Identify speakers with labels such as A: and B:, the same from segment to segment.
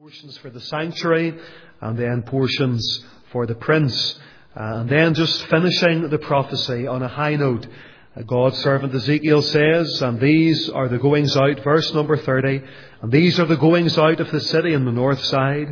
A: Portions for the sanctuary, and then portions for the prince. And then just finishing the prophecy on a high note. God's servant Ezekiel says, and these are the goings out, verse number 30, and these are the goings out of the city on the north side,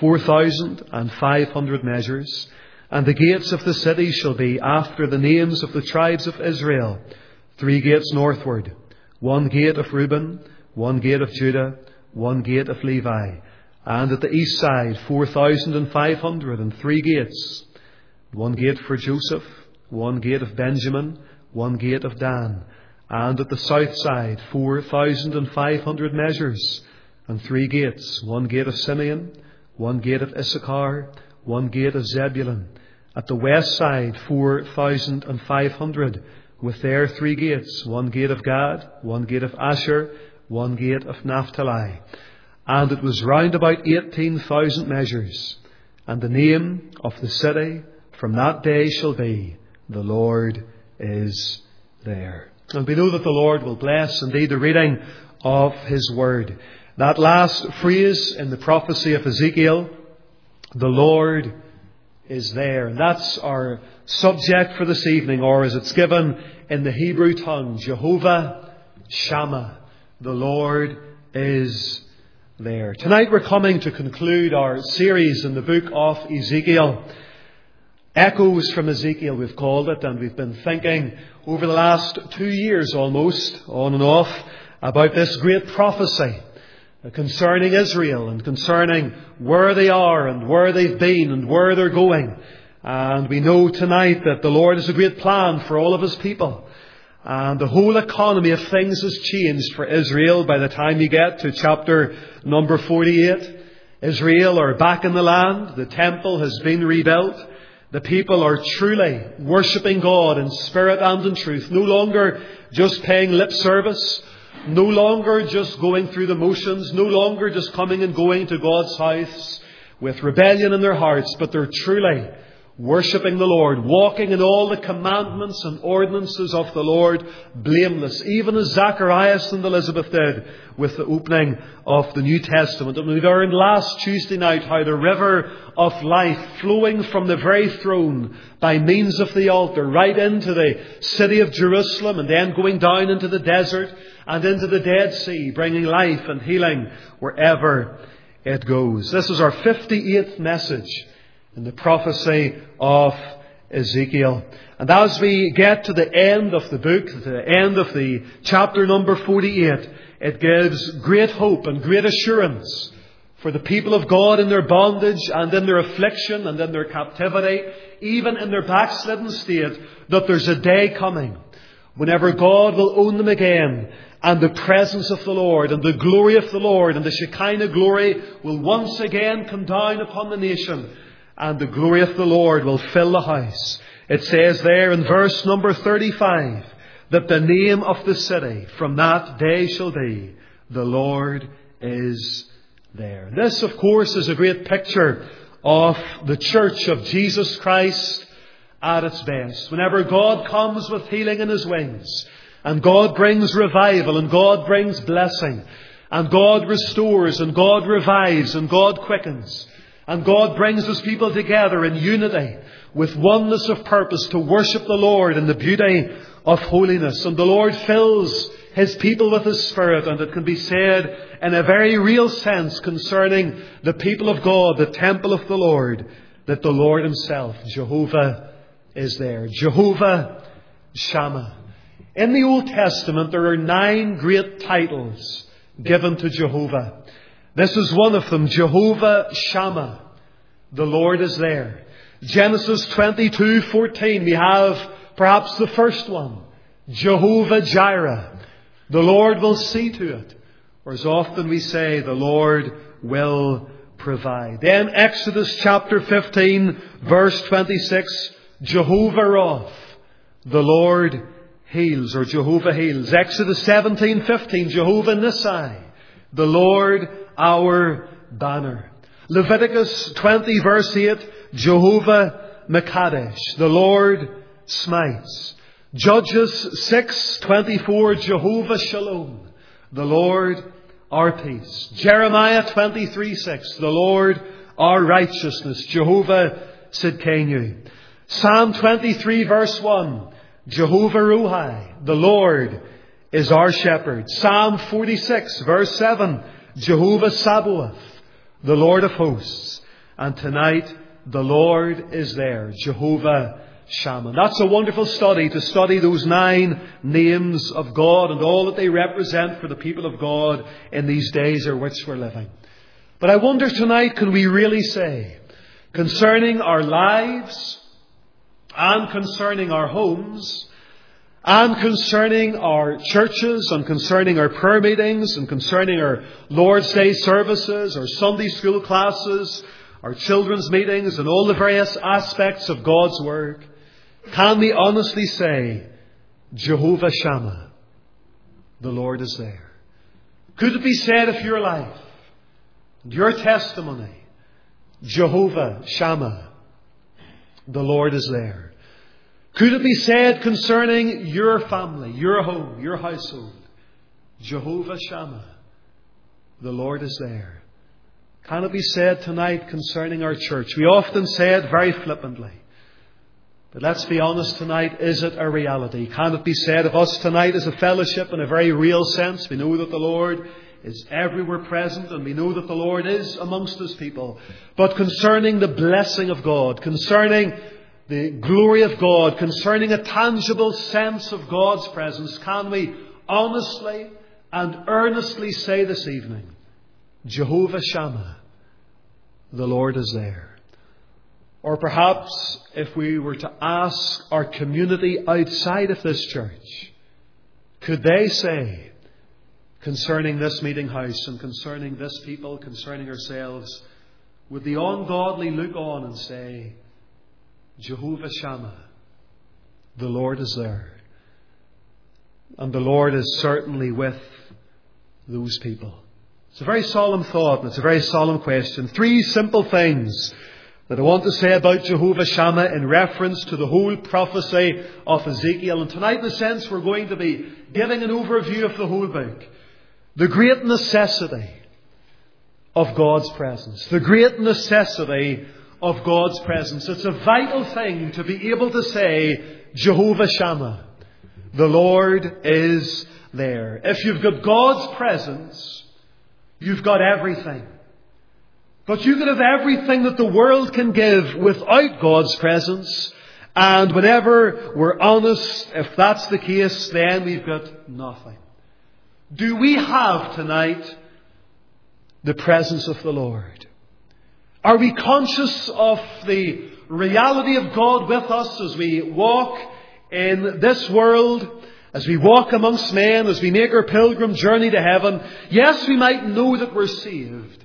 A: 4,500 measures. And the gates of the city shall be after the names of the tribes of Israel, 3 gates northward, 1 gate of Reuben, 1 gate of Judah, 1 gate of Levi. And at the east side, 4,503 gates. 1 gate for Joseph, 1 gate of Benjamin, 1 gate of Dan. And at the south side, 4,500 measures and 3 gates. 1 gate of Simeon, 1 gate of Issachar, 1 gate of Zebulun. At the west side, 4,500 with their 3 gates. 1 gate of Gad, 1 gate of Asher, 1 gate of Naphtali. And it was round about 18,000 measures. And the name of the city from that day shall be, the Lord is there. And we know that the Lord will bless indeed the reading of His word. That last phrase in the prophecy of Ezekiel, the Lord is there. And that's our subject for this evening, or as it's given in the Hebrew tongue, Jehovah Shammah. The Lord is there. Tonight we're coming to conclude our series in the book of Ezekiel. Echoes from Ezekiel we've called it, and we've been thinking over the last 2 years almost, on and off, about this great prophecy concerning Israel and concerning where they are and where they've been and where they're going. And we know tonight that the Lord has a great plan for all of His people. And the whole economy of things has changed for Israel by the time you get to chapter number 48. Israel are back in the land. The temple has been rebuilt. The people are truly worshipping God in spirit and in truth. No longer just paying lip service. No longer just going through the motions. No longer just coming and going to God's house with rebellion in their hearts. But they're truly worshipping the Lord, walking in all the commandments and ordinances of the Lord, blameless, even as Zacharias and Elizabeth did with the opening of the New Testament. And we learned last Tuesday night how the river of life flowing from the very throne by means of the altar right into the city of Jerusalem and then going down into the desert and into the Dead Sea, bringing life and healing wherever it goes. This is our 58th message in the prophecy of Ezekiel. And as we get to the end of the book, to the end of the chapter number 48, it gives great hope and great assurance for the people of God in their bondage and in their affliction and in their captivity, even in their backslidden state, that there's a day coming whenever God will own them again, and the presence of the Lord and the glory of the Lord and the Shekinah glory will once again come down upon the nation. And the glory of the Lord will fill the house. It says there in verse number 35 that the name of the city from that day shall be, the Lord is there. This, of course, is a great picture of the church of Jesus Christ at its best. Whenever God comes with healing in His wings, and God brings revival, and God brings blessing, and God restores, and God revives, and God quickens, and God brings His people together in unity with oneness of purpose to worship the Lord in the beauty of holiness. And the Lord fills His people with His Spirit. And it can be said in a very real sense concerning the people of God, the temple of the Lord, that the Lord Himself, Jehovah, is there. Jehovah Shammah. In the Old Testament there are 9 great titles given to Jehovah. This is one of them, Jehovah Shammah. The Lord is there. Genesis 22:14, we have perhaps the first one, Jehovah Jireh. The Lord will see to it. Or as often we say, the Lord will provide. Then Exodus chapter 15, verse 26, Jehovah Rapha. The Lord heals, or Jehovah heals. Exodus 17:15, Jehovah Nissi. The Lord our banner. Leviticus 20 verse 8, Jehovah Mekadesh. The Lord smites. Judges 6:24, Jehovah Shalom. The Lord our peace. Jeremiah 23:6, the Lord our righteousness, Jehovah Sidkenu. Psalm 23 verse 1, Jehovah Ruhai, the Lord is our shepherd. Psalm 46 verse 7, Jehovah Sabaoth, the Lord of hosts. And tonight, the Lord is there, Jehovah Shammah. That's a wonderful study, to study those 9 names of God and all that they represent for the people of God in these days in which we're living. But I wonder tonight, can we really say, concerning our lives and concerning our homes and concerning our churches and concerning our prayer meetings and concerning our Lord's Day services, our Sunday school classes, our children's meetings and all the various aspects of God's Word, can we honestly say, Jehovah Shammah, the Lord is there? Could it be said of your life, your testimony, Jehovah Shammah, the Lord is there? Could it be said concerning your family, your home, your household, Jehovah Shammah, the Lord is there? Can it be said tonight concerning our church? We often say it very flippantly. But let's be honest tonight, is it a reality? Can it be said of us tonight as a fellowship in a very real sense? We know that the Lord is everywhere present and we know that the Lord is amongst His people. But concerning the blessing of God, concerning the glory of God, concerning a tangible sense of God's presence, can we honestly and earnestly say this evening, Jehovah Shammah, the Lord is there? Or perhaps if we were to ask our community outside of this church, could they say concerning this meeting house and concerning this people, concerning ourselves, would the ungodly look on and say, Jehovah Shammah, the Lord is there? And the Lord is certainly with those people. It's a very solemn thought and it's a very solemn question. 3 simple things that I want to say about Jehovah Shammah in reference to the whole prophecy of Ezekiel. And tonight, in a sense, we're going to be giving an overview of the whole book. The great necessity of God's presence. The great necessity of God's presence. It's a vital thing to be able to say, Jehovah Shammah, the Lord is there. If you've got God's presence, you've got everything. But you can have everything that the world can give without God's presence. And whenever we're honest, if that's the case, then we've got nothing. Do we have tonight the presence of the Lord? Are we conscious of the reality of God with us as we walk in this world, as we walk amongst men, as we make our pilgrim journey to heaven? Yes, we might know that we're saved.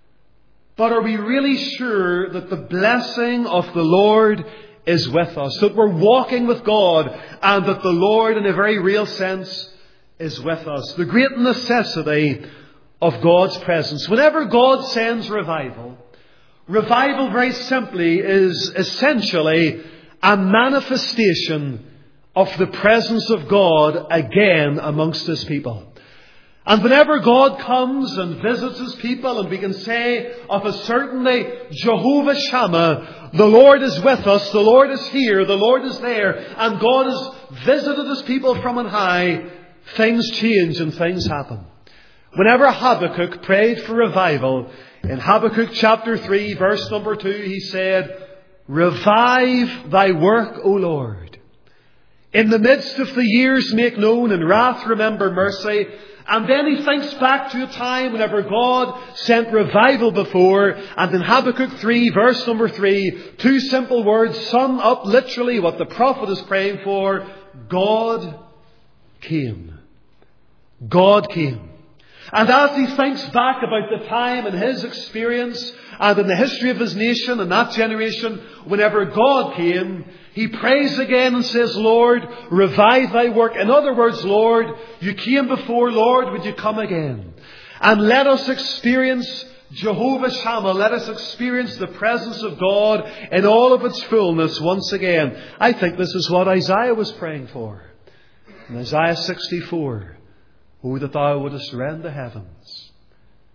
A: But are we really sure that the blessing of the Lord is with us? That we're walking with God and that the Lord, in a very real sense, is with us? The great necessity of God's presence. Whenever God sends revival, revival very simply is essentially a manifestation of the presence of God again amongst His people. And whenever God comes and visits His people, and we can say of a certainty, Jehovah Shammah, the Lord is with us, the Lord is here, the Lord is there, and God has visited His people from on high, things change and things happen. Whenever Habakkuk prayed for revival, in Habakkuk chapter 3, verse number 2, he said, Revive thy work, O Lord. In the midst of the years make known, and wrath remember mercy. And then he thinks back to a time whenever God sent revival before. And in Habakkuk 3, verse number 3, 2 simple words sum up literally what the prophet is praying for. God came. God came. And as he thinks back about the time in his experience and in the history of his nation and that generation, whenever God came, he prays again and says, Lord, revive thy work. In other words, Lord, you came before, Lord, would you come again? And let us experience Jehovah Shammah. Let us experience the presence of God in all of its fullness once again. I think this is what Isaiah was praying for. In Isaiah 64, Oh, that thou wouldest rend the heavens,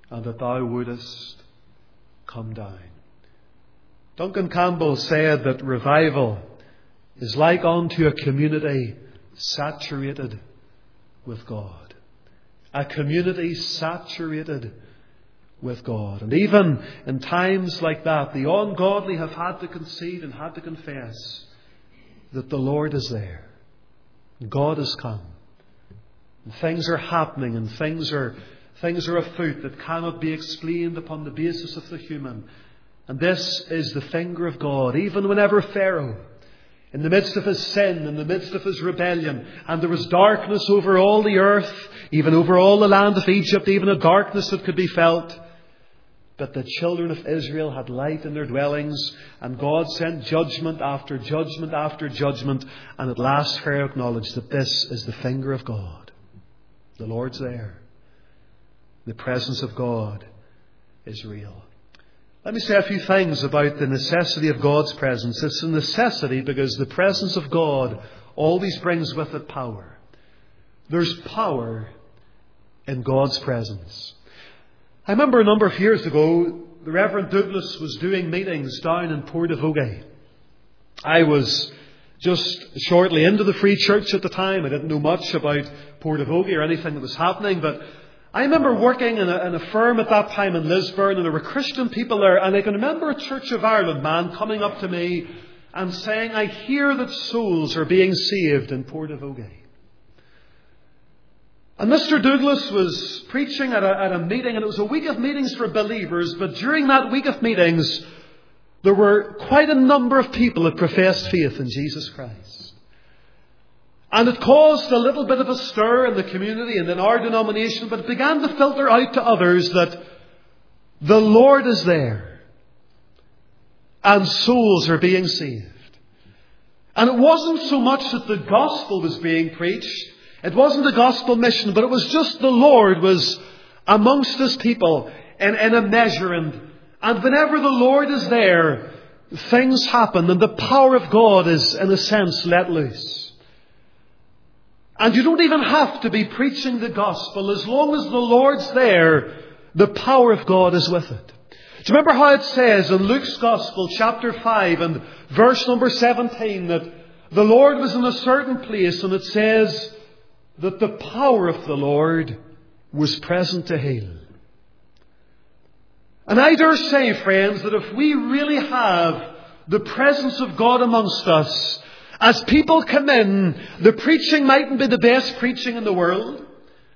A: and that thou wouldest come down. Duncan Campbell said that revival is like unto a community saturated with God. A community saturated with God. And even in times like that, the ungodly have had to concede and had to confess that the Lord is there. God has come. And things are happening, and things are afoot that cannot be explained upon the basis of the human. And this is the finger of God. Even whenever Pharaoh, in the midst of his sin, in the midst of his rebellion, and there was darkness over all the earth, even over all the land of Egypt, even a darkness that could be felt, but the children of Israel had light in their dwellings, and God sent judgment after judgment after judgment, and at last Pharaoh acknowledged that this is the finger of God. The Lord's there. The presence of God is real. Let me say a few things about the necessity of God's presence. It's a necessity because the presence of God always brings with it power. There's power in God's presence. I remember a number of years ago, the Reverend Douglas was doing meetings down in Portavogie. I was just shortly into the Free Church at the time. I didn't know much about Portavogie or anything that was happening, but I remember working in a firm at that time in Lisburn, and there were Christian people there, and I can remember a Church of Ireland man coming up to me and saying, I hear that souls are being saved in Portavogie. And Mr. Douglas was preaching at a meeting, and it was a week of meetings for believers, but during that week of meetings, there were quite a number of people that professed faith in Jesus Christ. And it caused a little bit of a stir in the community and in our denomination, but it began to filter out to others that the Lord is there and souls are being saved. And it wasn't so much that the gospel was being preached. It wasn't a gospel mission, but it was just the Lord was amongst His people in a measure. And whenever the Lord is there, things happen and the power of God is, in a sense, let loose. And you don't even have to be preaching the gospel. As long as the Lord's there, the power of God is with it. Do you remember how it says in Luke's Gospel, chapter 5 and verse number 17, that the Lord was in a certain place, and it says that the power of the Lord was present to heal. And I dare say, friends, that if we really have the presence of God amongst us, as people come in, the preaching mightn't be the best preaching in the world,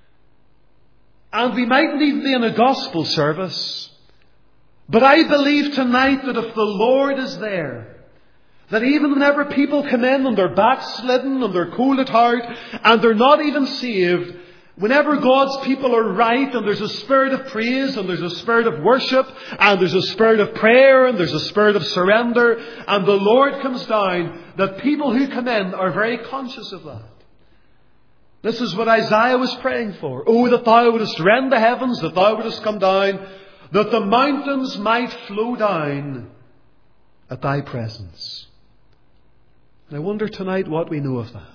A: and we mightn't even be in a gospel service, but I believe tonight that if the Lord is there, that even whenever people come in and they're backslidden and they're cold at heart and they're not even saved, whenever God's people are right and there's a spirit of praise and there's a spirit of worship and there's a spirit of prayer and there's a spirit of surrender and the Lord comes down, that people who come in are very conscious of that. This is what Isaiah was praying for. Oh, that thou wouldest rend the heavens, that thou wouldest come down, that the mountains might flow down at thy presence. And I wonder tonight what we know of that.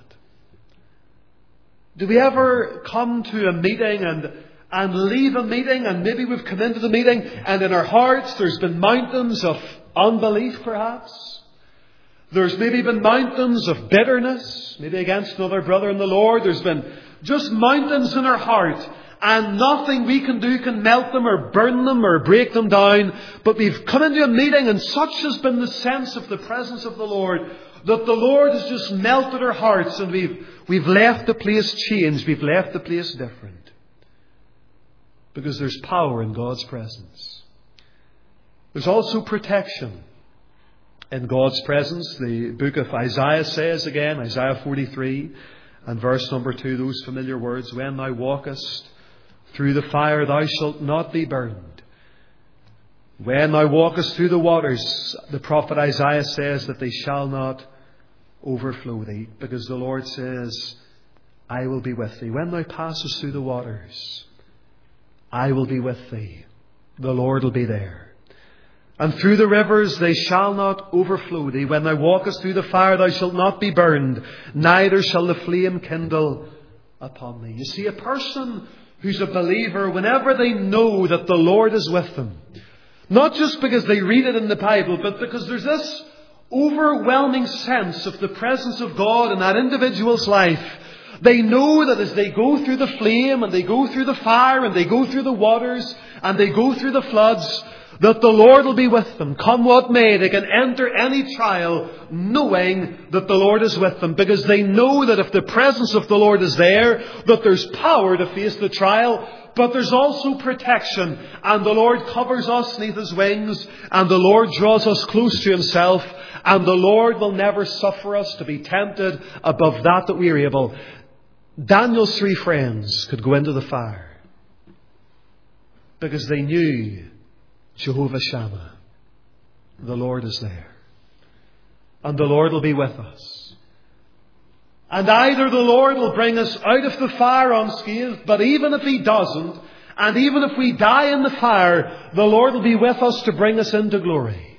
A: Do we ever come to a meeting and leave a meeting, and maybe we've come into the meeting and in our hearts there's been mountains of unbelief perhaps? There's maybe been mountains of bitterness, maybe against another brother in the Lord. There's been just mountains in our heart, and nothing we can do can melt them or burn them or break them down. But we've come into a meeting, and such has been the sense of the presence of the Lord, that the Lord has just melted our hearts, and we've left the place changed. We've left the place different. Because there's power in God's presence. There's also protection in God's presence. The book of Isaiah says again, Isaiah 43 and verse number 2, those familiar words, when thou walkest through the fire, thou shalt not be burned. When thou walkest through the waters, the prophet Isaiah says that they shall not overflow thee, because the Lord says, I will be with thee. When thou passest through the waters, I will be with thee. The Lord will be there. And through the rivers, they shall not overflow thee. When thou walkest through the fire, thou shalt not be burned, neither shall the flame kindle upon thee. You see, a person who's a believer, whenever they know that the Lord is with them, not just because they read it in the Bible, but because there's this overwhelming sense of the presence of God in that individual's life, they know that as they go through the flame and they go through the fire and they go through the waters and they go through the floods, that the Lord will be with them. Come what may, they can enter any trial knowing that the Lord is with them, because they know that if the presence of the Lord is there, that there's power to face the trial, but there's also protection, and the Lord covers us beneath His wings, and the Lord draws us close to Himself, and the Lord will never suffer us to be tempted above that we are able. Daniel's 3 friends could go into the fire because they knew Jehovah Shammah, the Lord is there. And the Lord will be with us. And either the Lord will bring us out of the fire unscathed, but even if He doesn't, and even if we die in the fire, the Lord will be with us to bring us into glory.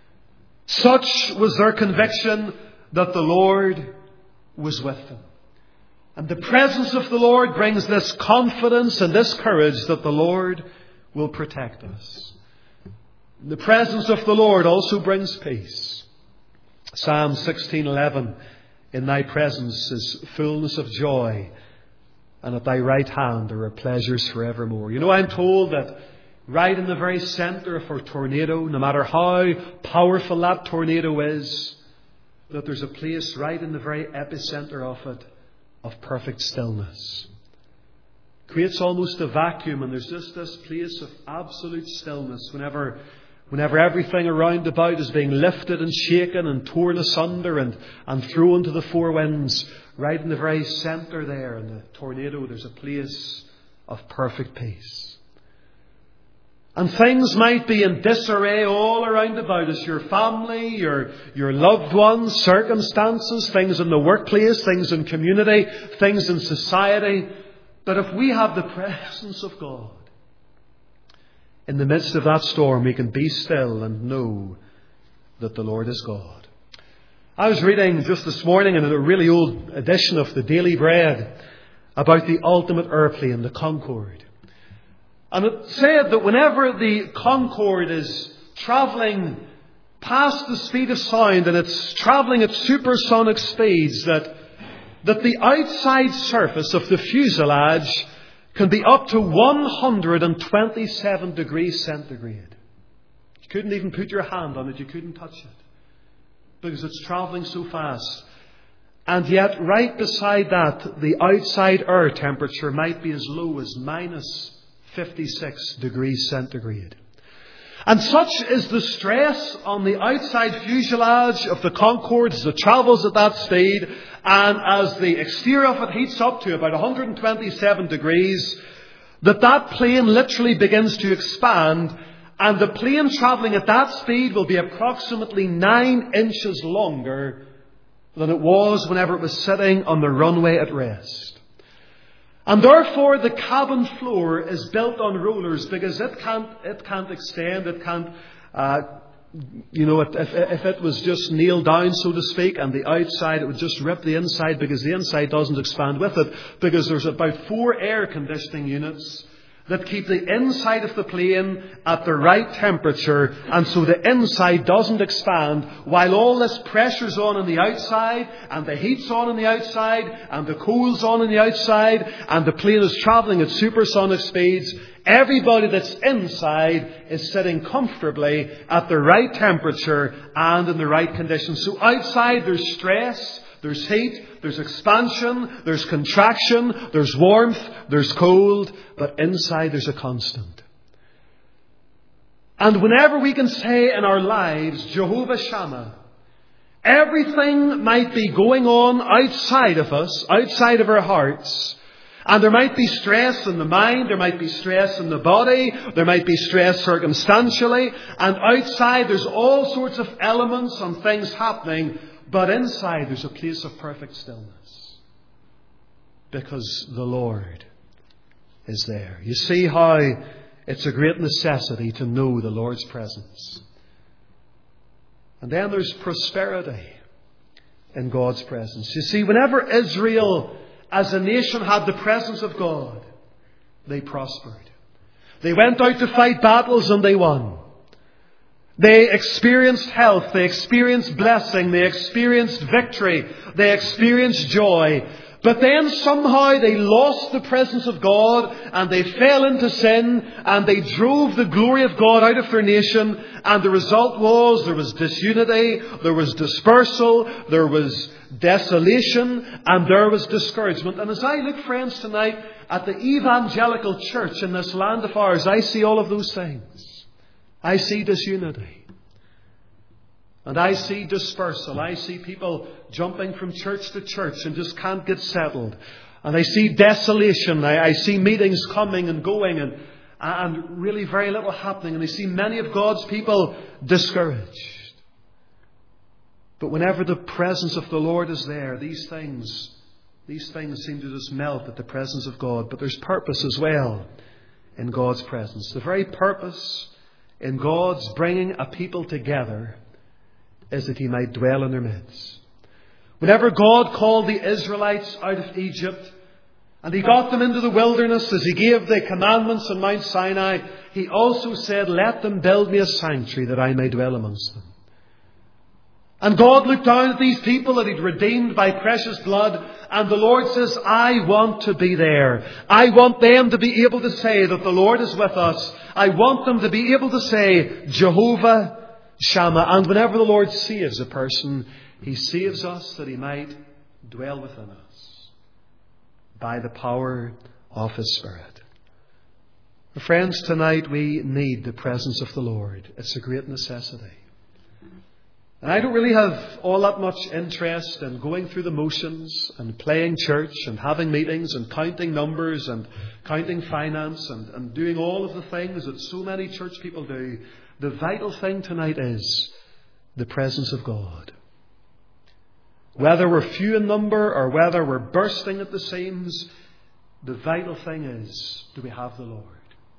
A: Such was their conviction that the Lord was with them. And the presence of the Lord brings this confidence and this courage that the Lord will protect us. The presence of the Lord also brings peace. Psalm 16:11, in Thy presence is fullness of joy, and at Thy right hand there are pleasures forevermore. You know, I'm told that right in the very centre of a tornado, no matter how powerful that tornado is, that there's a place right in the very epicentre of it of perfect stillness. It creates almost a vacuum, and there's just this place of absolute stillness whenever everything around about is being lifted and shaken and torn asunder and thrown to the four winds. Right in the very centre there in the tornado, there's a place of perfect peace. And things might be in disarray all around about us. Your family, your loved ones, circumstances, things in the workplace, things in community, things in society. But if we have the presence of God, in the midst of that storm, we can be still and know that the Lord is God. I was reading just this morning in a really old edition of the Daily Bread about the ultimate airplane, the Concorde. And it said that whenever the Concorde is travelling past the speed of sound and it's travelling at supersonic speeds, that the outside surface of the fuselage can be up to 127 degrees centigrade. You couldn't even put your hand on it. You couldn't touch it because it's travelling so fast. And yet, right beside that, the outside air temperature might be as low as minus 56 degrees centigrade. And such is the stress on the outside fuselage of the Concorde as it travels at that speed, and as the exterior of it heats up to about 127 degrees, that plane literally begins to expand, and the plane travelling at that speed will be approximately 9 inches longer than it was whenever it was sitting on the runway at rest. And therefore the cabin floor is built on rollers because it can't extend, it can't, if it was just nailed down, so to speak, and the outside, it would just rip the inside because the inside doesn't expand with it, because there's about 4 air conditioning units that keep the inside of the plane at the right temperature, and so the inside doesn't expand while all this pressure's on the outside, and the heat's on the outside, and the cool's on the outside, and the plane is travelling at supersonic speeds. Everybody that's inside is sitting comfortably at the right temperature and in the right conditions. So outside there's stress, there's heat, there's expansion, there's contraction, there's warmth, there's cold, but inside there's a constant. And whenever we can say in our lives, Jehovah Shammah, everything might be going on outside of us, outside of our hearts, and there might be stress in the mind, there might be stress in the body, there might be stress circumstantially, and outside there's all sorts of elements and things happening, but inside there's a place of perfect stillness. Because the Lord is there. You see how it's a great necessity to know the Lord's presence. And then there's prosperity in God's presence. You see, whenever Israel as a nation had the presence of God, they prospered. They went out to fight battles and they won. They experienced health, they experienced blessing, they experienced victory, they experienced joy. But then somehow they lost the presence of God and they fell into sin and they drove the glory of God out of their nation, and the result was there was disunity, there was dispersal, there was desolation, and there was discouragement. And as I look, friends, tonight at the evangelical church in this land of ours, I see all of those things. I see disunity. And I see dispersal. I see people jumping from church to church and just can't get settled. And I see desolation. I see meetings coming and going and really very little happening. And I see many of God's people discouraged. But whenever the presence of the Lord is there, these things seem to just melt at the presence of God. But there's purpose as well in God's presence. The very purpose in God's bringing a people together is that He might dwell in their midst. Whenever God called the Israelites out of Egypt and He got them into the wilderness as He gave the commandments on Mount Sinai, He also said, "Let them build me a sanctuary that I may dwell amongst them." And God looked down at these people that He'd redeemed by precious blood, and the Lord says, "I want to be there. I want them to be able to say that the Lord is with us. I want them to be able to say, Jehovah Shammah." And whenever the Lord saves a person, He saves us that He might dwell within us by the power of His Spirit. Friends, tonight we need the presence of the Lord. It's a great necessity. And I don't really have all that much interest in going through the motions and playing church and having meetings and counting numbers and counting finance and doing all of the things that so many church people do. The vital thing tonight is the presence of God. Whether we're few in number or whether we're bursting at the seams, the vital thing is, do we have the Lord?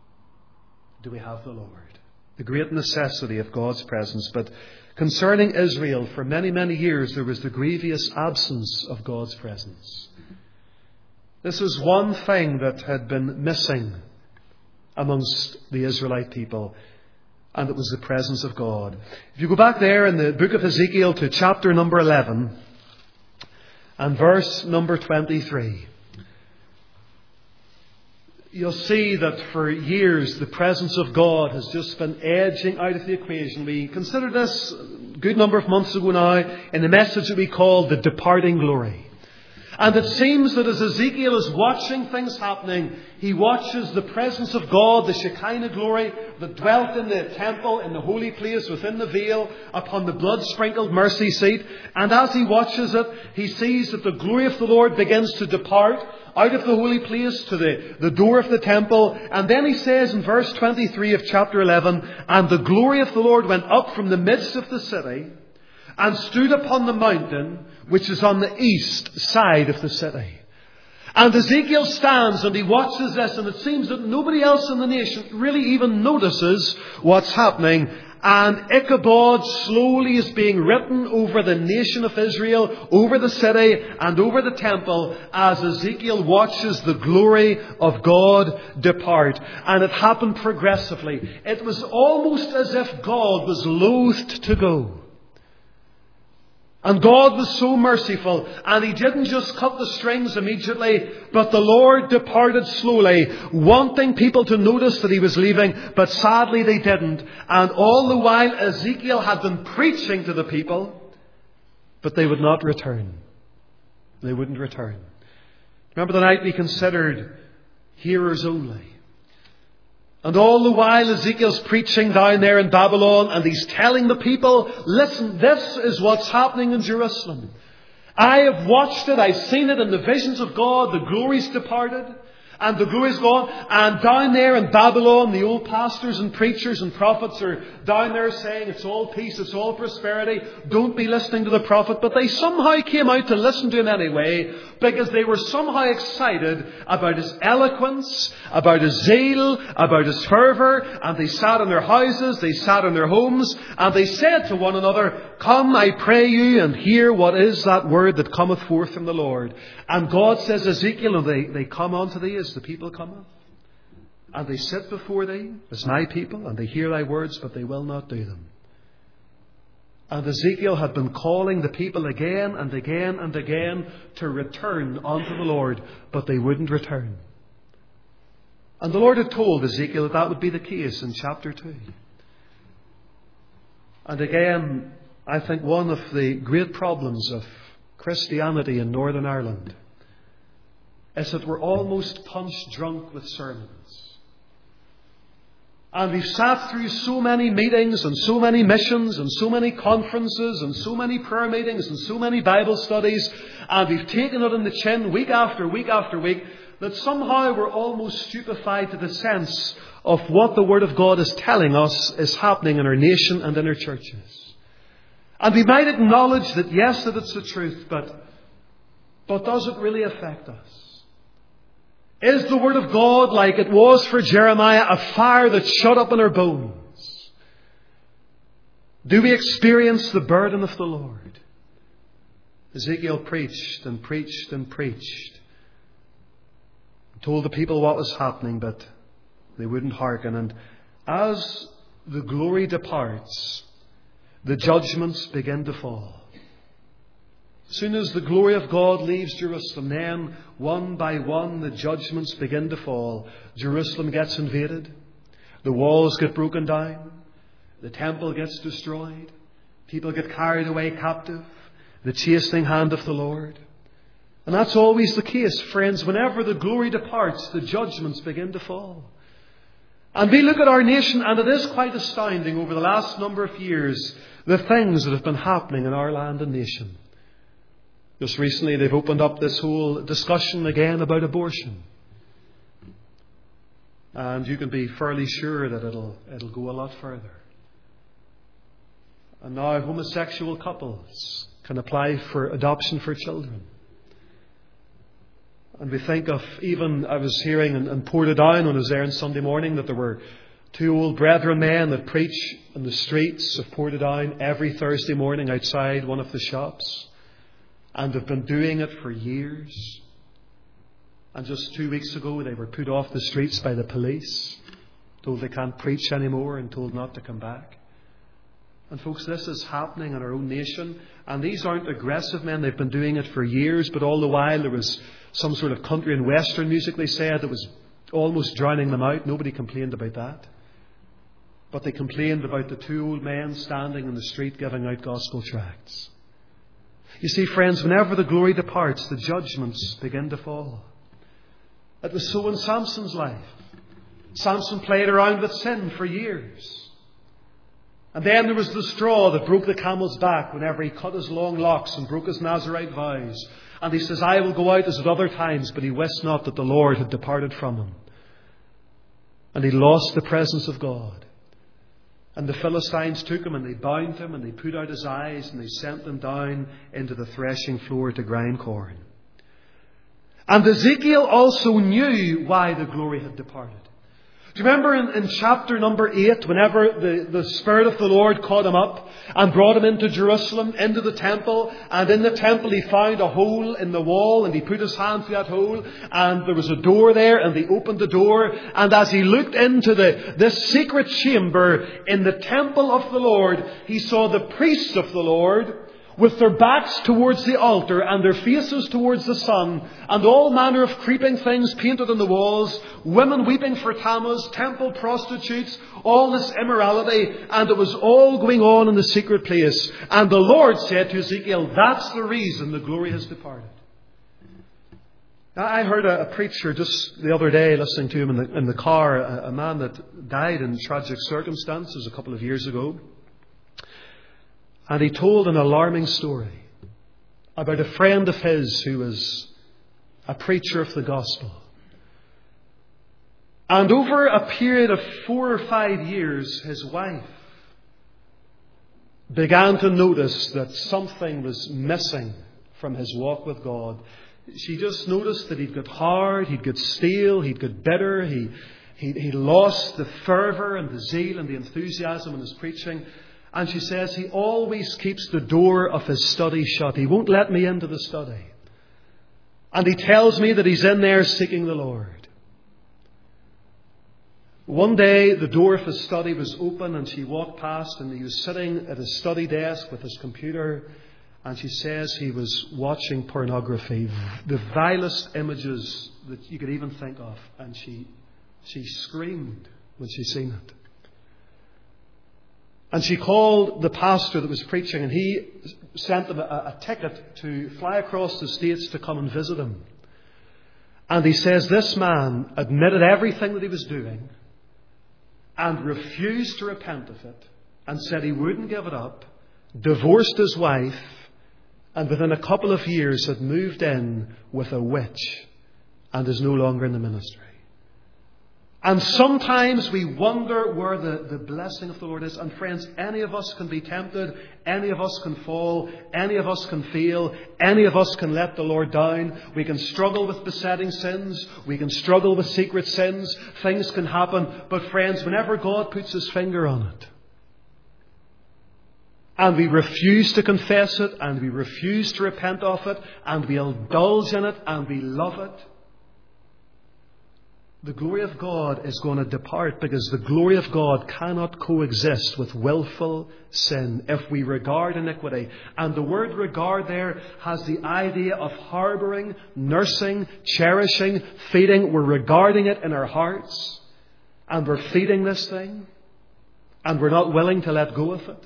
A: Do we have the Lord? The great necessity of God's presence. But concerning Israel, for many, many years, there was the grievous absence of God's presence. This is one thing that had been missing amongst the Israelite people, and it was the presence of God. If you go back there in the book of Ezekiel to chapter number 11 and verse number 23, you'll see that for years the presence of God has just been edging out of the equation. We considered this a good number of months ago now in the message that we call the departing glory. And it seems that as Ezekiel is watching things happening, he watches the presence of God, the Shekinah glory that dwelt in the temple, in the holy place, within the veil, upon the blood-sprinkled mercy seat. And as he watches it, he sees that the glory of the Lord begins to depart out of the holy place to the door of the temple. And then he says in verse 23 of chapter 11, "And the glory of the Lord went up from the midst of the city and stood upon the mountain which is on the east side of the city." And Ezekiel stands and he watches this, and it seems that nobody else in the nation really even notices what's happening. And Ichabod slowly is being written over the nation of Israel, over the city and over the temple, as Ezekiel watches the glory of God depart. And it happened progressively. It was almost as if God was loath to go. And God was so merciful, and He didn't just cut the strings immediately, but the Lord departed slowly, wanting people to notice that He was leaving, but sadly they didn't. And all the while Ezekiel had been preaching to the people, but they would not return. They wouldn't return. Remember the night we considered hearers only. And all the while Ezekiel's preaching down there in Babylon, and he's telling the people, listen, this is what's happening in Jerusalem. I have watched it, I've seen it in the visions of God, the glory's departed, and the glory's gone. And down there in Babylon, the old pastors and preachers and prophets are down there saying it's all peace, it's all prosperity, don't be listening to the prophet. But they somehow came out to listen to him anyway, because they were somehow excited about his eloquence, about his zeal, about his fervour. And they sat in their houses, they sat in their homes, and they said to one another, "Come, I pray you, and hear what is that word that cometh forth from the Lord." And God says, Ezekiel, and they come unto thee as the people cometh. and they sit before thee as my people, and they hear thy words, but they will not do them. And Ezekiel had been calling the people again and again and again to return unto the Lord, but they wouldn't return. And the Lord had told Ezekiel that would be the case in chapter 2. And again, I think one of the great problems of Christianity in Northern Ireland is that we're almost punch drunk with sermons. And we've sat through so many meetings and so many missions and so many conferences and so many prayer meetings and so many Bible studies, and we've taken it on the chin week after week after week, that somehow we're almost stupefied to the sense of what the Word of God is telling us is happening in our nation and in our churches. And we might acknowledge that yes, that it's the truth, but does it really affect us? Is the Word of God, like it was for Jeremiah, a fire that's shut up in our bones? Do we experience the burden of the Lord? Ezekiel preached and preached and preached. Told the people what was happening, but they wouldn't hearken. And as the glory departs, the judgments begin to fall. As soon as the glory of God leaves Jerusalem, then one by one the judgments begin to fall. Jerusalem gets invaded. The walls get broken down. The temple gets destroyed. People get carried away captive. The chastening hand of the Lord. And that's always the case, friends. Whenever the glory departs, the judgments begin to fall. And we look at our nation, and it is quite astounding over the last number of years, the things that have been happening in our land and nation. Just recently they've opened up this whole discussion again about abortion. And you can be fairly sure that it'll go a lot further. And now homosexual couples can apply for adoption for children. And we think of, even I was hearing in Portadown when I was there on Sunday morning, that there were two old brethren men that preach in the streets of Portadown every Thursday morning outside one of the shops. And have been doing it for years. And just 2 weeks ago they were put off the streets by the police, told they can't preach anymore and told not to come back. And folks, this is happening in our own nation. And these aren't aggressive men. They've been doing it for years. But all the while there was some sort of country and western music, they said, that was almost drowning them out. Nobody complained about that. But they complained about the two old men standing in the street giving out gospel tracts. You see, friends, whenever the glory departs, the judgments begin to fall. It was so in Samson's life. Samson played around with sin for years. And then there was the straw that broke the camel's back whenever he cut his long locks and broke his Nazirite vows. And he says, I will go out as at other times, but he wist not that the Lord had departed from him. And he lost the presence of God. And the Philistines took him and they bound him and they put out his eyes and they sent him down into the threshing floor to grind corn. And Ezekiel also knew why the glory had departed. Do you remember in chapter number 8, whenever the Spirit of the Lord caught him up and brought him into Jerusalem, into the temple, and in the temple he found a hole in the wall and he put his hand through that hole and there was a door there and he opened the door, and as he looked into this secret chamber in the temple of the Lord, he saw the priests of the Lord with their backs towards the altar and their faces towards the sun, and all manner of creeping things painted on the walls, women weeping for Tammuz, temple prostitutes, all this immorality, and it was all going on in the secret place. And the Lord said to Ezekiel, that's the reason the glory has departed. Now, I heard a preacher just the other day, listening to him in the car, a man that died in tragic circumstances a couple of years ago. And he told an alarming story about a friend of his who was a preacher of the gospel. And over a period of 4 or 5 years, his wife began to notice that something was missing from his walk with God. She just noticed that he'd got hard, he'd got stale, he'd got bitter, he lost the fervour and the zeal and the enthusiasm in his preaching. And she says, he always keeps the door of his study shut. He won't let me into the study. And he tells me that he's in there seeking the Lord. One day the door of his study was open and she walked past and he was sitting at his study desk with his computer, and she says he was watching pornography, the vilest images that you could even think of, and she screamed when she seen it. And she called the pastor that was preaching, and he sent them a ticket to fly across the States to come and visit him. And he says this man admitted everything that he was doing and refused to repent of it, and said he wouldn't give it up, divorced his wife, and within a couple of years had moved in with a witch and is no longer in the ministry. And sometimes we wonder where the blessing of the Lord is. And friends, any of us can be tempted. Any of us can fall. Any of us can fail. Any of us can let the Lord down. We can struggle with besetting sins. We can struggle with secret sins. Things can happen. But friends, whenever God puts His finger on it, and we refuse to confess it, and we refuse to repent of it, and we indulge in it, and we love it, the glory of God is going to depart, because the glory of God cannot coexist with willful sin if we regard iniquity. And the word regard there has the idea of harbouring, nursing, cherishing, feeding. We're regarding it in our hearts, and we're feeding this thing, and we're not willing to let go of it,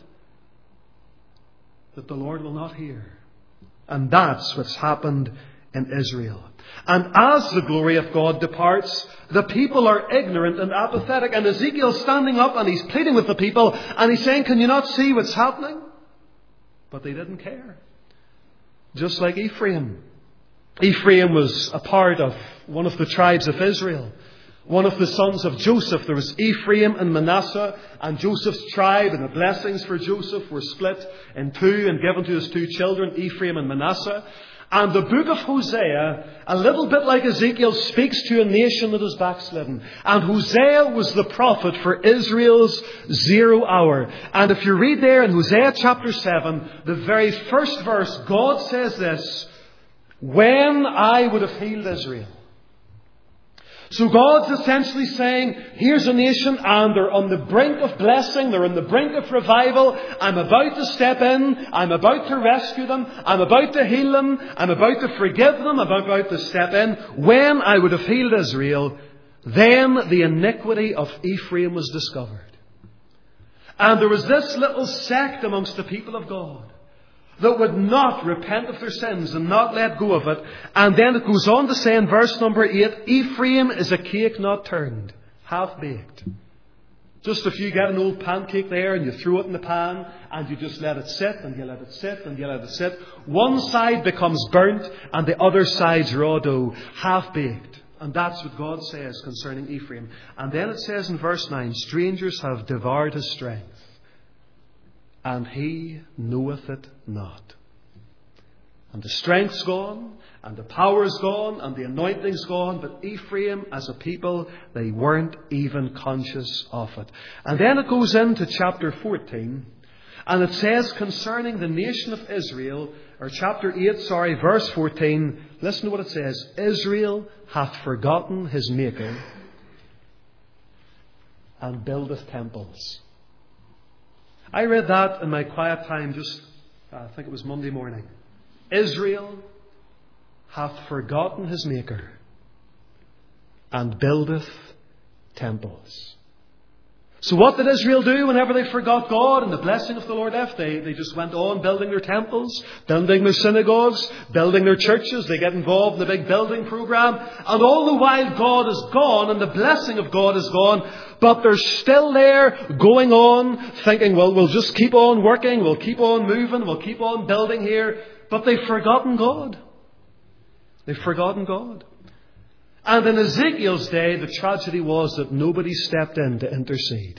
A: that the Lord will not hear. And that's what's happened in Israel. And as the glory of God departs, the people are ignorant and apathetic. And Ezekiel's standing up and he's pleading with the people, and he's saying, can you not see what's happening? But they didn't care. Just like Ephraim. Ephraim was a part of one of the tribes of Israel. One of the sons of Joseph. There was Ephraim and Manasseh, and Joseph's tribe and the blessings for Joseph were split in two and given to his two children, Ephraim and Manasseh. And the book of Hosea, a little bit like Ezekiel, speaks to a nation that is backslidden. And Hosea was the prophet for Israel's 0 hour. And if you read there in Hosea chapter 7, the very first verse, God says this: when I would have healed Israel. So God's essentially saying, here's a nation and they're on the brink of blessing, they're on the brink of revival. I'm about to step in, I'm about to rescue them, I'm about to heal them, I'm about to forgive them, I'm about to step in. When I would have healed Israel, then the iniquity of Ephraim was discovered. And there was this little sect amongst the people of God that would not repent of their sins and not let go of it. And then it goes on to say in verse number 8, Ephraim is a cake not turned, half baked. Just if you get an old pancake there and you throw it in the pan and you just let it sit and you let it sit and you let it sit, one side becomes burnt and the other side's raw dough, half baked. And that's what God says concerning Ephraim. And then it says in verse 9, strangers have devoured his strength, and he knoweth it not. And the strength's gone, and the power's gone, and the anointing's gone. But Ephraim, as a people, they weren't even conscious of it. And then it goes into chapter 14, and it says concerning the nation of Israel, or chapter 8, verse 14, listen to what it says. Israel hath forgotten his Maker, and buildeth temples. I read that in my quiet time I think it was Monday morning. Israel hath forgotten his Maker and buildeth temples. So what did Israel do whenever they forgot God and the blessing of the Lord left? They just went on building their temples, building their synagogues, building their churches. They get involved in the big building program. And all the while God is gone and the blessing of God is gone. But they're still there going on thinking, well, we'll just keep on working. We'll keep on moving. We'll keep on building here. But they've forgotten God. They've forgotten God. And in Ezekiel's day, the tragedy was that nobody stepped in to intercede.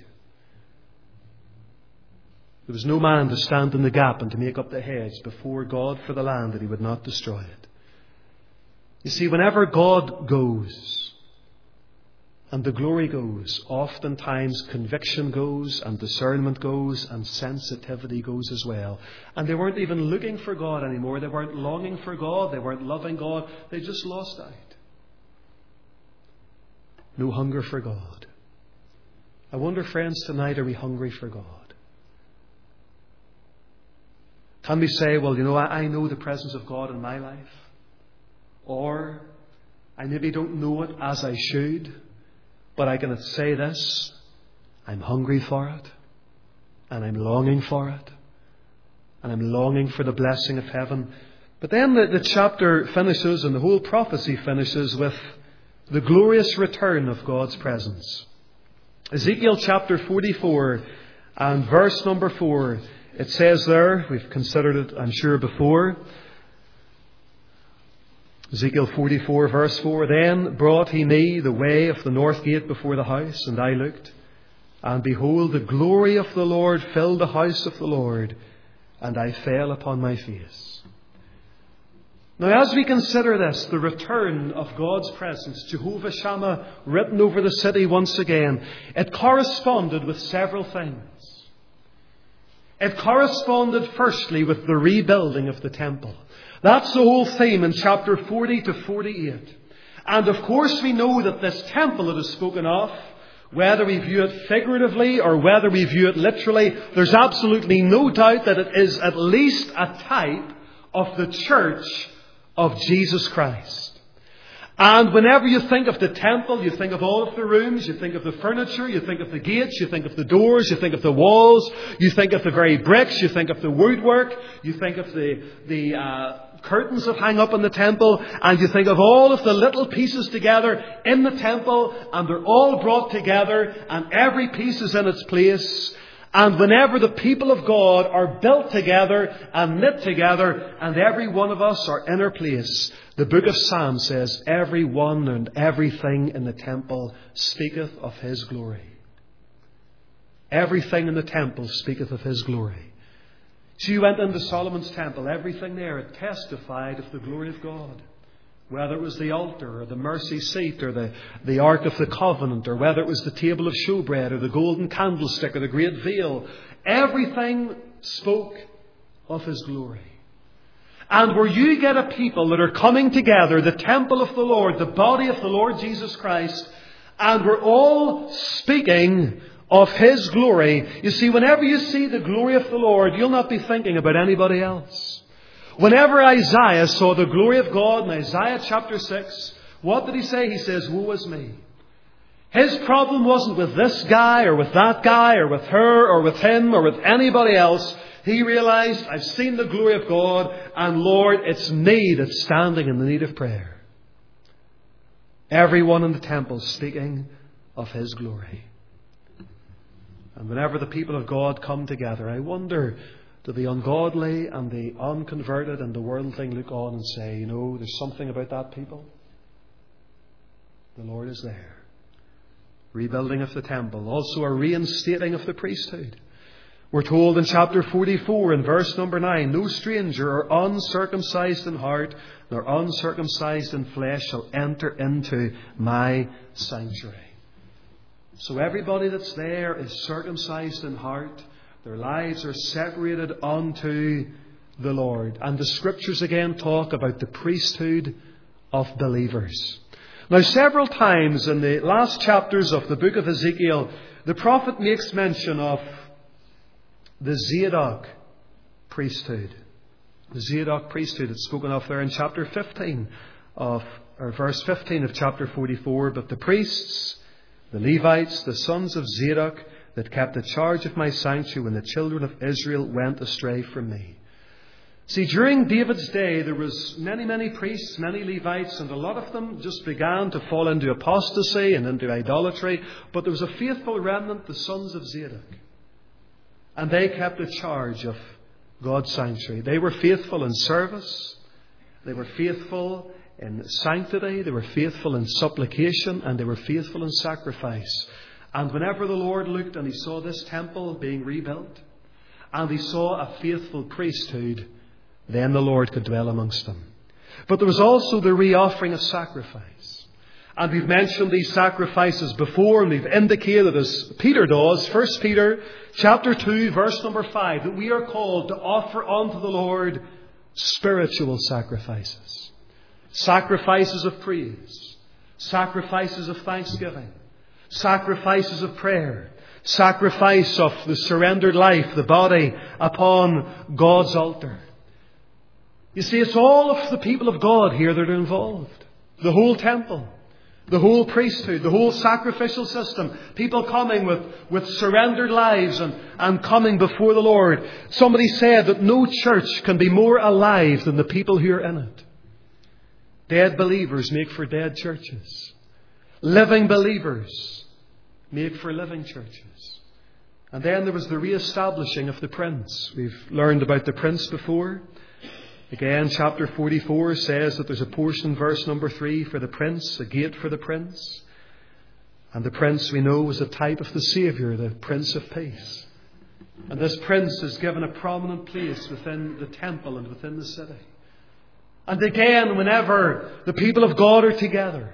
A: There was no man to stand in the gap and to make up the hedge before God for the land that he would not destroy it. You see, whenever God goes and the glory goes, oftentimes conviction goes and discernment goes and sensitivity goes as well. And they weren't even looking for God anymore. They weren't longing for God. They weren't loving God. They just lost out. No hunger for God. I wonder, friends, tonight, are we hungry for God? Can we say, well, I know the presence of God in my life. Or I maybe don't know it as I should, but I can say this: I'm hungry for it, and I'm longing for it, and I'm longing for the blessing of heaven. But then the chapter finishes, and the whole prophecy finishes with the glorious return of God's presence. Ezekiel chapter 44 and verse number 4, it says there, we've considered it, I'm sure, before. Ezekiel 44 verse 4, Then brought he me the way of the north gate before the house, and I looked, and behold, the glory of the Lord filled the house of the Lord, and I fell upon my face. Now, as we consider this, the return of God's presence, Jehovah Shammah, written over the city once again, it corresponded with several things. It corresponded firstly with the rebuilding of the temple. That's the whole theme in chapter 40 to 48. And of course we know that this temple that is spoken of, whether we view it figuratively or whether we view it literally, there's absolutely no doubt that it is at least a type of the church of Jesus Christ. And whenever you think of the temple, you think of all of the rooms, you think of the furniture, you think of the gates, you think of the doors, you think of the walls, you think of the very bricks, you think of the woodwork, you think of the curtains that hang up in the temple, and you think of all of the little pieces together in the temple, and they're all brought together, and every piece is in its place. And whenever the people of God are built together and knit together, and every one of us are in our place, the book of Psalms says, every one and everything in the temple speaketh of His glory. Everything in the temple speaketh of His glory. So you went into Solomon's temple, everything there, it testified of the glory of God. Whether it was the altar or the mercy seat or the Ark of the Covenant, or whether it was the table of showbread or the golden candlestick or the great veil, everything spoke of His glory. And where you get a people that are coming together, the temple of the Lord, the body of the Lord Jesus Christ, and we're all speaking of His glory. You see, whenever you see the glory of the Lord, you'll not be thinking about anybody else. Whenever Isaiah saw the glory of God in Isaiah chapter 6, what did he say? He says, woe is me. His problem wasn't with this guy or with that guy or with her or with him or with anybody else. He realized, I've seen the glory of God, and Lord, it's me that's standing in the need of prayer. Everyone in the temple speaking of His glory. And whenever the people of God come together, I wonder, do the ungodly and the unconverted and the worldling look on and say, there's something about that people? The Lord is there. Rebuilding of the temple. Also a reinstating of the priesthood. We're told in chapter 44 in verse number 9, no stranger or uncircumcised in heart nor uncircumcised in flesh shall enter into my sanctuary. So everybody that's there is circumcised in heart. Their lives are separated unto the Lord. And the Scriptures again talk about the priesthood of believers. Now, several times in the last chapters of the book of Ezekiel, the prophet makes mention of the Zadok priesthood. The Zadok priesthood is spoken of there in chapter 15 verse 15 of chapter 44. But the priests, the Levites, the sons of Zadok, that kept the charge of my sanctuary when the children of Israel went astray from me. See, during David's day, there was many priests, many Levites, and a lot of them just began to fall into apostasy and into idolatry. But there was a faithful remnant, the sons of Zadok. And they kept the charge of God's sanctuary. They were faithful in service. They were faithful in sanctity. They were faithful in supplication. And they were faithful in sacrifice. And whenever the Lord looked and He saw this temple being rebuilt, and He saw a faithful priesthood, then the Lord could dwell amongst them. But there was also the re-offering of sacrifice. And we've mentioned these sacrifices before, and we've indicated, as Peter does, 1 Peter chapter 2, verse number 5, that we are called to offer unto the Lord spiritual sacrifices. Sacrifices of praise. Sacrifices of thanksgiving. Sacrifices of prayer. sacrifice of the surrendered life, the body, upon God's altar. You see, it's all of the people of God here that are involved. The whole temple, the whole priesthood, the whole sacrificial system. People coming with surrendered lives and coming before the Lord. Somebody said that no church can be more alive than the people who are in it. Dead believers make for dead churches. Living believers make for living churches. And then there was the re-establishing of the prince. We've learned about the prince before. Again, chapter 44 says that there's a portion, verse number 3, for the prince, a gate for the prince. And the prince, we know, was a type of the Saviour, the Prince of Peace. And this prince is given a prominent place within the temple and within the city. And again, whenever the people of God are together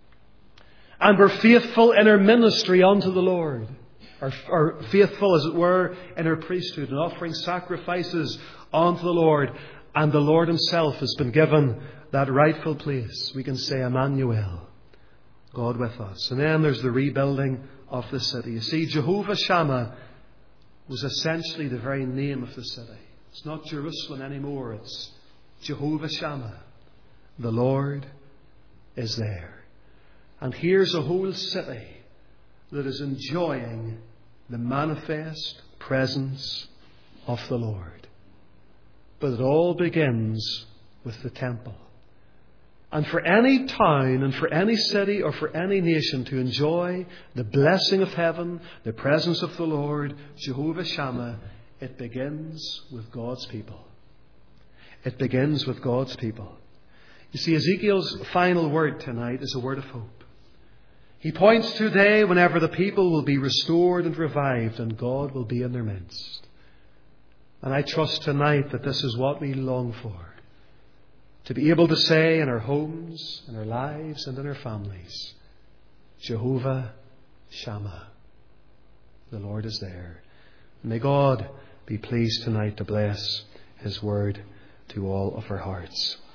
A: and we're faithful in our ministry unto the Lord, or faithful, as it were, in our priesthood and offering sacrifices unto the Lord, and the Lord Himself has been given that rightful place, we can say, Emmanuel, God with us. And then there's the rebuilding of the city. You see, Jehovah Shammah was essentially the very name of the city. It's not Jerusalem anymore. It's Jehovah Shammah. The Lord is there. And here's a whole city that is enjoying the manifest presence of the Lord. But it all begins with the temple. And for any town and for any city or for any nation to enjoy the blessing of heaven, the presence of the Lord, Jehovah Shammah, it begins with God's people. It begins with God's people. You see, Ezekiel's final word tonight is a word of hope. He points to a day whenever the people will be restored and revived and God will be in their midst. And I trust tonight that this is what we long for. To be able to say in our homes, in our lives and in our families, Jehovah Shammah, the Lord is there. May God be pleased tonight to bless His word to all of our hearts.